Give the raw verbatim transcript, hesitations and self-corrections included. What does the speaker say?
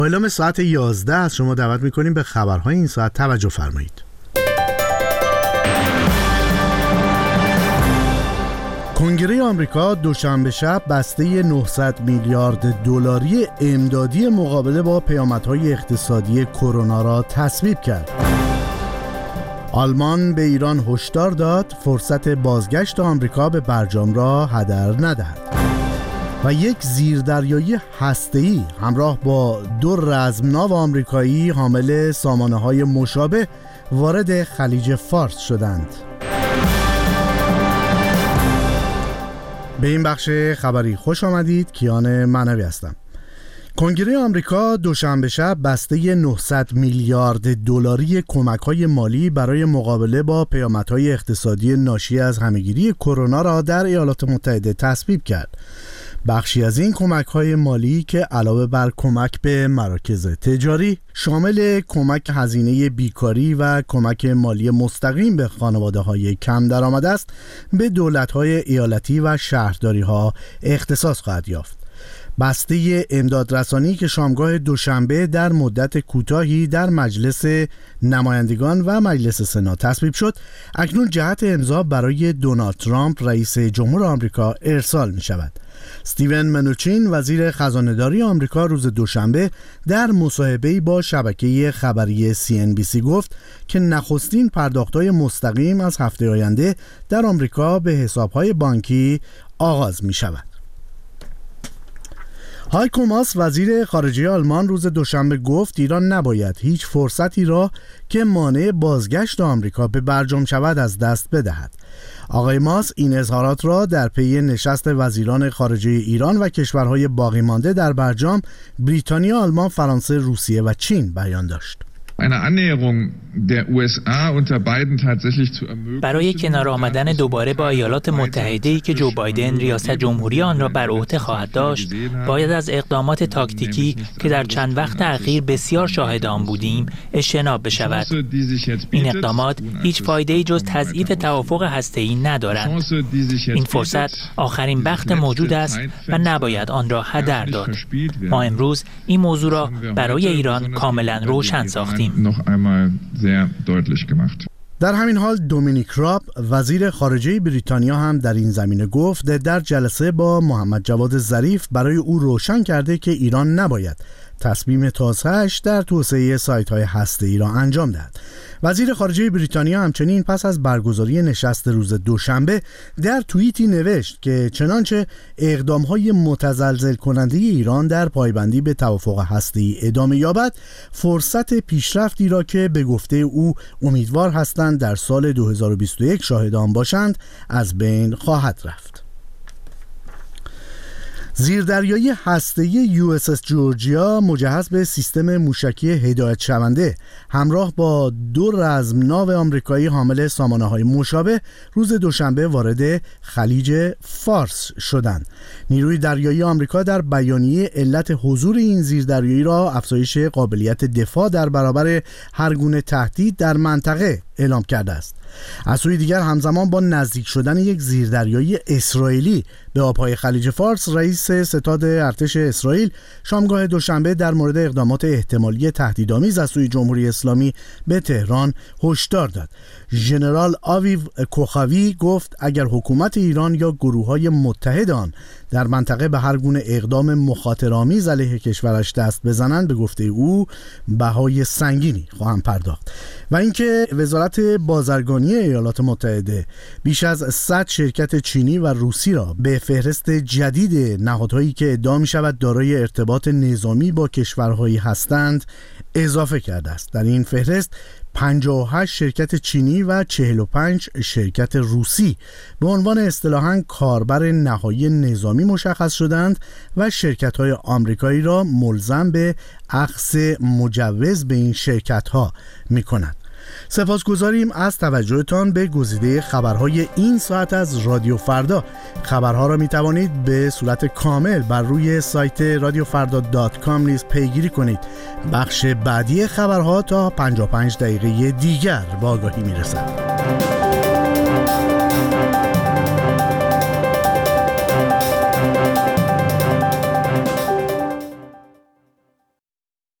اعلام ساعت یازده از شما دعوت میکنیم به خبرهای این ساعت توجه فرمایید. کنگره آمریکا دوشنبه شب بسته نهصد میلیارد دلاری امدادی مقابله با پیامدهای اقتصادی کرونا را تصویب کرد. آلمان به ایران هشدار داد فرصت بازگشت آمریکا به برجام را هدر ندهد. و یک زیردریایی هسته‌ای همراه با دو رزمناو آمریکایی حامل سامانه‌های مشابه وارد خلیج فارس شدند. به این بخش خبری خوش آمدید. کیان معنوی هستم. کنگره آمریکا دوشنبه شب بسته نهصد میلیارد دلاری کمک‌های مالی برای مقابله با پیامدهای اقتصادی ناشی از همه‌گیری کرونا را در ایالات متحده تصویب کرد. بخشی از این کمک‌های مالی که علاوه بر کمک به مراکز تجاری شامل کمک هزینه بیکاری و کمک مالی مستقیم به خانواده‌های کم درآمد است، به دولت‌های ایالتی و شهرداری‌ها اختصاص خواهد یافت. بسته امدادرسانی که شامگاه دوشنبه در مدت کوتاهی در مجلس نمایندگان و مجلس سنا تصویب شد، اکنون جهت امضا برای دونالد ترامپ رئیس جمهور آمریکا ارسال می شود. استیون منوچین وزیر خزانه‌داری آمریکا روز دوشنبه در مصاحبه‌ای با شبکه خبری سی ان بی سی گفت که نخستین پرداخت‌های مستقیم از هفته آینده در آمریکا به حساب‌های بانکی آغاز می شود. هایکو ماس وزیر خارجه آلمان روز دوشنبه گفت ایران نباید هیچ فرصتی را که مانع بازگشت آمریکا به برجام شود از دست بدهد. آقای ماس این اظهارات را در پی نشست وزیران خارجه ایران و کشورهای باقی مانده در برجام بریتانیا، آلمان، فرانسه، روسیه و چین بیان داشت. برای کنار آمدن دوباره با ایالات متحده‌ای که جو بایدن ریاست جمهوری آن را بر عهده خواهد داشت، باید از اقدامات تاکتیکی که در چند وقت اخیر بسیار شاهد آن بودیم اجتناب بشود. این اقدامات هیچ فایده‌ای جز تضعیف توافق هسته‌ای ندارند. این فرصت آخرین بخت موجود است و نباید آن را هدر داد. ما امروز این موضوع را برای ایران کاملا روشن ساختیم. در همین حال دومینیک راب وزیر خارجه بریتانیا هم در این زمینه گفت در جلسه با محمد جواد ظریف برای او روشن کرده که ایران نباید تصمیم تازه‌اش در توسعه سایت‌های هسته‌ای را انجام دهد. وزیر خارجه بریتانیا همچنین پس از برگزاری نشست روز دوشنبه در توییتی نوشت که چنانچه اقدام‌های متزلزل کننده ایران در پایبندی به توافق هسته‌ای ادامه یابد، فرصت پیشرفتی را که به گفته او امیدوار هستند در سال دو هزار و بیست و یک شاهد آن باشند از بین خواهد رفت. زیردریایی هسته‌ای یو اس اس جورجیا مجهز به سیستم موشکی هدایت شونده همراه با دو رزمناو آمریکایی حامل سامانه‌های مشابه روز دوشنبه وارد خلیج فارس شدند. نیروی دریایی آمریکا در بیانیه علت حضور این زیردریایی را افزایش قابلیت دفاع در برابر هر گونه تهدید در منطقه اعلام کرده است. از سوی دیگر همزمان با نزدیک شدن یک زیردریایی اسرائیلی به آبهای خلیج فارس، رئیس ستاد ارتش اسرائیل شامگاه دوشنبه در مورد اقدامات احتمالی تهدیدآمیز از سوی جمهوری اسلامی به تهران هشدار داد. ژنرال آویو کوخاوی گفت اگر حکومت ایران یا گروه‌های متحد آن در منطقه به هر گونه اقدام مخاطره‌آمیز علیه کشورش دست بزنند، به گفته او بهای سنگینی خواهند پرداخت. و اینکه وزارت بازرگانی ایالات متحده بیش از صد شرکت چینی و روسی را به فهرست جدید نهادهایی که ادعا می‌شود دارای ارتباط نظامی با کشورهایی هستند اضافه کرده است. در این فهرست پنجاه و هشت شرکت چینی و چهل و پنج شرکت روسی به عنوان اصطلاحاً کاربر نهایی نظامی مشخص شدند و شرکت‌های آمریکایی را ملزم به اخذ مجوز به این شرکت‌ها می‌کند. سپاسگزاریم از توجهتان به گزیده خبرهای این ساعت از رادیو فردا. خبرها را می توانید به صورت کامل بر روی سایت رادیو فردا دات کام نیز پیگیری کنید. بخش بعدی خبرها تا پنجاه و پنج دقیقه دیگر با آگاهی می رسد.